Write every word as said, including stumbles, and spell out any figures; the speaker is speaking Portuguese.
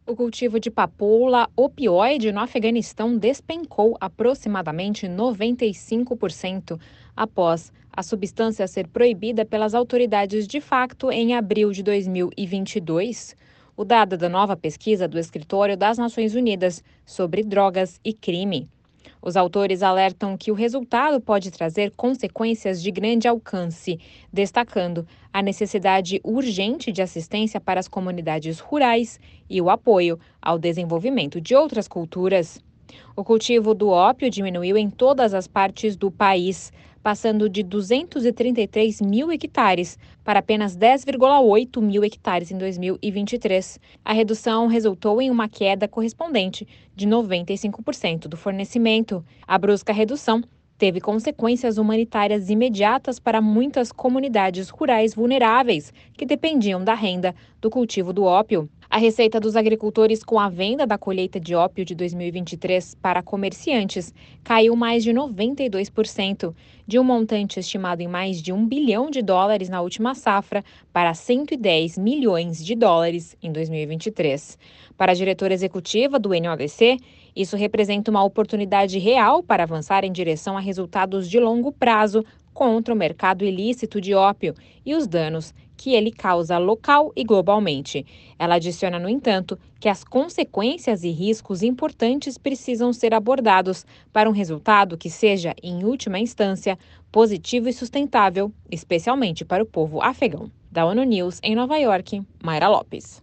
O cultivo de papoula opioide no Afeganistão despencou aproximadamente noventa e cinco por cento após a substância ser proibida pelas autoridades de facto em abril de dois mil e vinte e dois. O dado da nova pesquisa do Escritório das Nações Unidas sobre Drogas e Crime. Os autores alertam que o resultado pode trazer consequências de grande alcance, destacando a necessidade urgente de assistência para as comunidades rurais e o apoio ao desenvolvimento de outras culturas. O cultivo do ópio diminuiu em todas as partes do país, passando de duzentos e trinta e três mil hectares para apenas dez vírgula oito mil hectares em dois mil e vinte e três. A redução resultou em uma queda correspondente de noventa e cinco por cento do fornecimento. A brusca redução teve consequências humanitárias imediatas para muitas comunidades rurais vulneráveis que dependiam da renda do cultivo do ópio. A receita dos agricultores com a venda da colheita de ópio de dois mil e vinte e três para comerciantes caiu mais de noventa e dois por cento, de um montante estimado em mais de um bilhão de dólares na última safra para cento e dez milhões de dólares em dois mil e vinte e três. Para a diretora executiva do N O D C, isso representa uma oportunidade real para avançar em direção a resultados de longo prazo contra o mercado ilícito de ópio e os danos que ele causa local e globalmente. Ela adiciona, no entanto, que as consequências e riscos importantes precisam ser abordados para um resultado que seja, em última instância, positivo e sustentável, especialmente para o povo afegão. Da ONU News, em Nova York, Mayra Lopes.